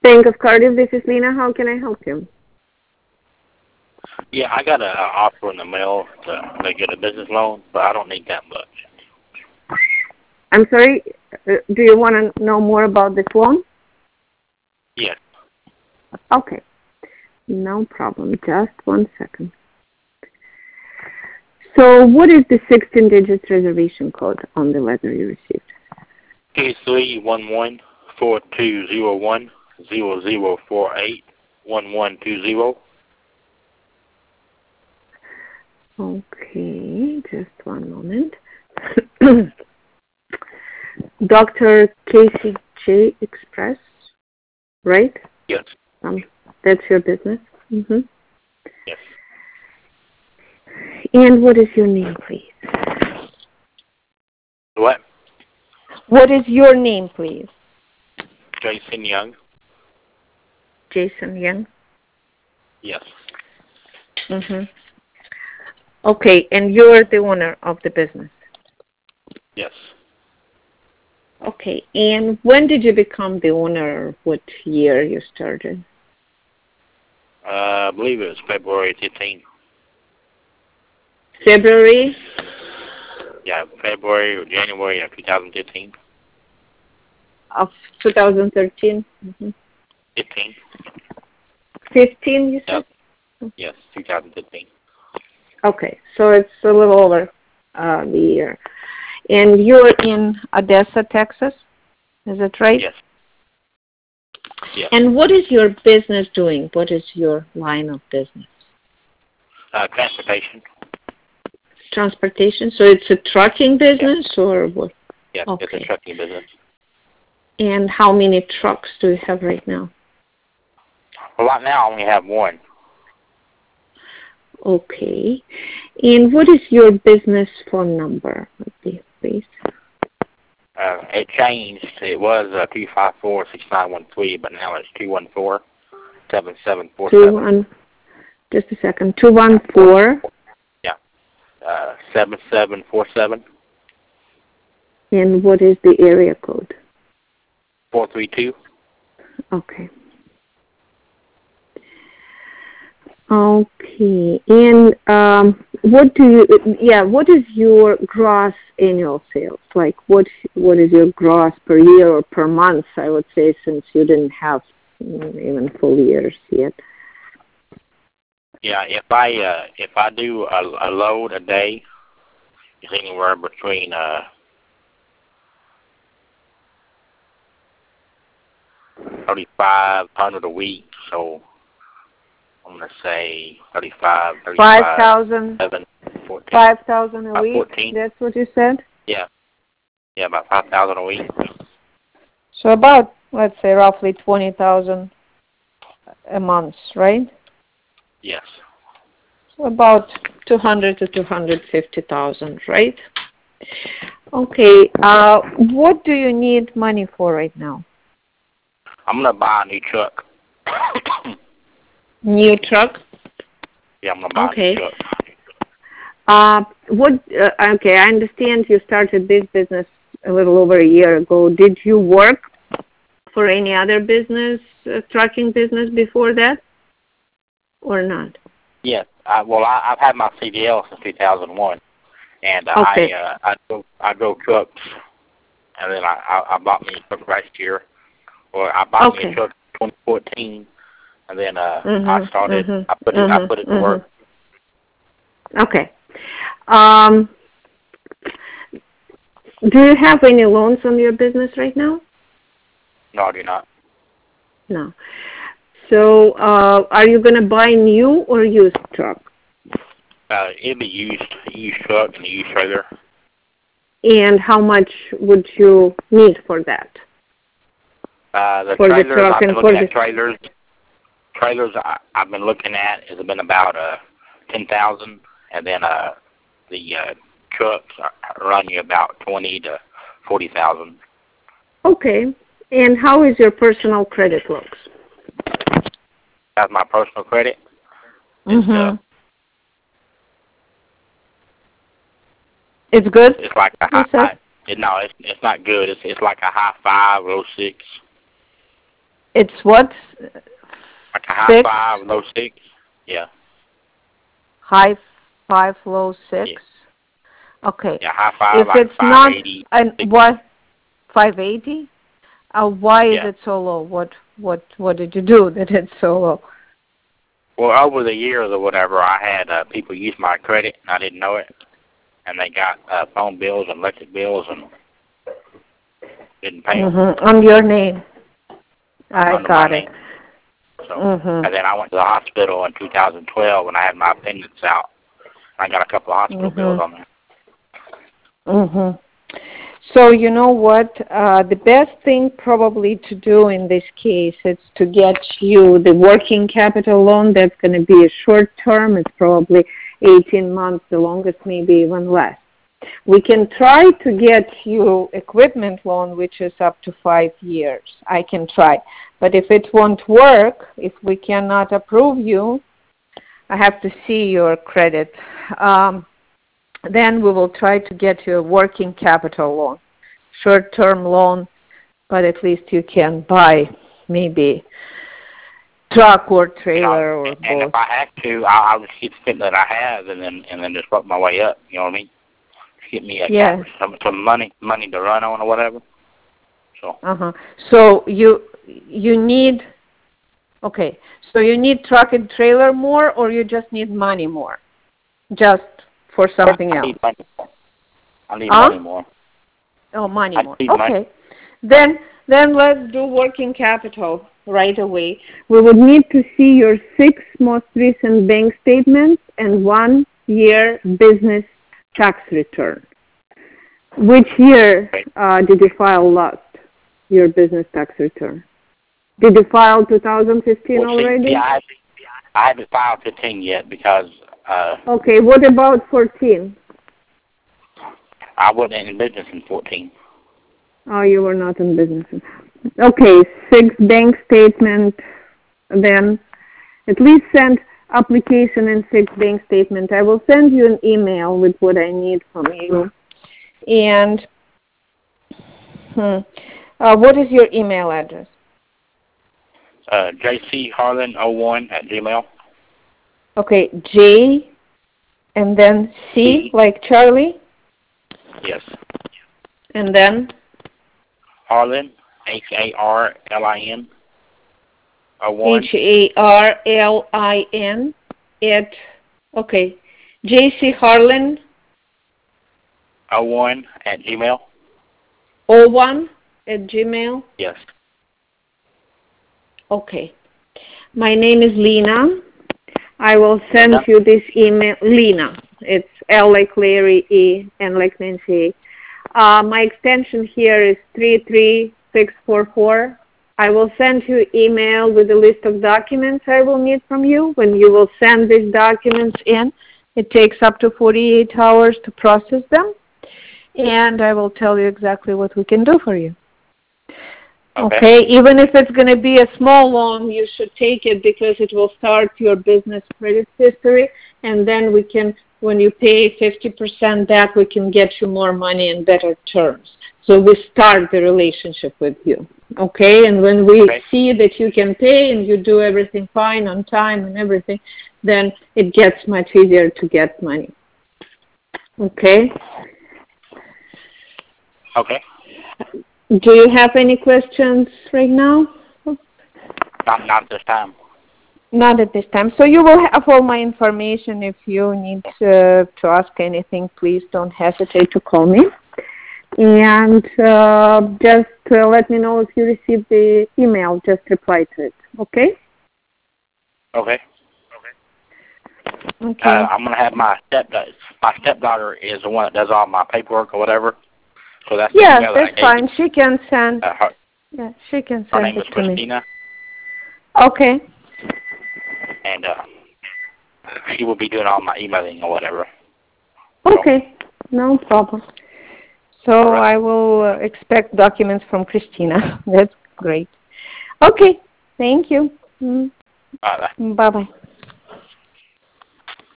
Bank of Cardiff, this is Lena. How can I help you? Yeah, I got an offer in the mail to get a business loan, but I don't need that much. I'm sorry, do you want to know more about this loan? Yes. Okay, no problem. Just 1 second. So what is the 16-digit reservation code on the letter you received? T311420100481120. Okay, just 1 moment. Dr. Casey J. Express, right? Yes. That's your business? Mm-hmm. Yes. And what is your name, please? What? What is your name, please? Jason Young? Jason Young? Yes. Mm-hmm. Okay, and you're the owner of the business? Yes. Okay, and when did you become the owner? What year you started? I believe it was February 15th. February? Yeah, February or January of 2015. Of 2013? Mm-hmm. 15. 15, you said? Yes, 2015. Okay, so it's a little over the year. And you're in Odessa, Texas? Is that right? Yes. Yes. And what is your business doing? What is your line of business? Transportation. Transportation? So it's a trucking business or what? Yes, Okay. it's a trucking business. And how many trucks do you have right now? Well, right now I only have one. Okay. And what is your business phone number, please? It changed. It was 254-6913, but now it's 214-7747. Just a second. 214. Yeah. 7747. And what is the area code? 432. Okay. Okay. And what is your gross annual sales? Like what is your gross per year or per month, I would say, since you didn't have even full years yet? Yeah, if I do a load a day, it's anywhere between 3,500 a week. So I'm gonna say 5,000. 7, 14. 5,000 a week. 14. That's what you said. Yeah, about 5,000 a week. So about, let's say, roughly 20,000 a month, right? Yes. So about 200 to 250,000, right? Okay. What do you need money for right now? I'm gonna buy a new truck. New truck? Yeah, I'm gonna buy a new truck. Okay, I understand you started this business a little over a year ago. Did you work for any other business, trucking business before that, or not? Yes. I've had my CDL since 2001, and Okay. I drove trucks, and then I bought me a truck last year. Well, I bought me a truck in 2014, and then I started. I put it to work. Okay. Do you have any loans on your business right now? No, I do not. No. So, are you going to buy new or used truck? It'd be used truck and a used trailer. And how much would you need for that? The for trailers, the truck I've been and looking at trailers. Trailers I've been looking at has been about 10,000, and then the trucks run you about 20 to 40,000. Okay. And how is your personal credit looks? That's my personal credit. It's good. It's like a high. No, it's not good. It's like a high 5, low 6. It's what? Like a high 5, low 6. Yeah. High 5, low 6. Yeah. Okay. Yeah, high 5. If like it's not, 580. and what? 580? Why is Yeah. it so low? What did you do that it's so low? Well, over the years or whatever, I had people use my credit, and I didn't know it. And they got phone bills and electric bills and didn't pay them. On your name. I under got my it. name. So, and then I went to the hospital in 2012 when I had my appendix out. I got a couple of hospital bills on there. So you know what? The best thing probably to do in this case is to get you the working capital loan. That's going to be a short term. It's probably 18 months, the longest maybe even less. We can try to get you equipment loan, which is up to 5 years. I can try. But if it won't work, if we cannot approve you, I have to see your credit. Then we will try to get you a working capital loan, short-term loan, but at least you can buy maybe truck or trailer or both. And if I have to, I'll just keep the that I have and then just work my way up. You know what I mean? Get me some money to run on or whatever. So. So you need. Okay. So you need truck and trailer more, or you just need money more, just for something else. I need money more. Oh, money more. Okay. Then let's do working capital right away. We would need to see your 6 most recent bank statements and 1 year business tax return. Which year did you file last, your business tax return? Did you file 2015 already? Yeah, I haven't filed 15 yet because... okay, what about 14? I wasn't in business in 14. Oh, you were not in business. Okay, 6 bank statement, then at least send application and 6 bank statement. I will send you an email with what I need from you. And what is your email address? jcharlan01@gmail. Okay, J and then C like Charlie? Yes. And then? Harlan, Harlin, Harlin at, okay, JC Harlan 01@gmail. 01@gmail? Yes. Okay. My name is Lena. I will send you this email. Lena. It's L like Larry, E, N like Nancy. My extension here is 33644. I will send you email with a list of documents I will need from you. When you will send these documents in, it takes up to 48 hours to process them. And I will tell you exactly what we can do for you. Okay? Even if it's going to be a small loan, you should take it because it will start your business credit history. And then we can, when you pay 50% back, we can get you more money and better terms. So we start the relationship with you. Okay? And when we see that you can pay and you do everything fine on time and everything, then it gets much easier to get money. Okay? Okay. Do you have any questions right now? Not at this time. Not at this time. So you will have all my information. If you need to ask anything, please don't hesitate to call me. And just let me know if you receive the email. Just reply to it. Okay? Okay. Okay. I'm going to have my stepdaughter is the one that does all my paperwork or whatever. So that's that's fine. She can send. She can send her name it is to Christina. Me. Okay. And she will be doing all my emailing or whatever. Okay, no problem. So I will expect documents from Christina. That's great. Okay, thank you. Bye-bye. Bye-bye.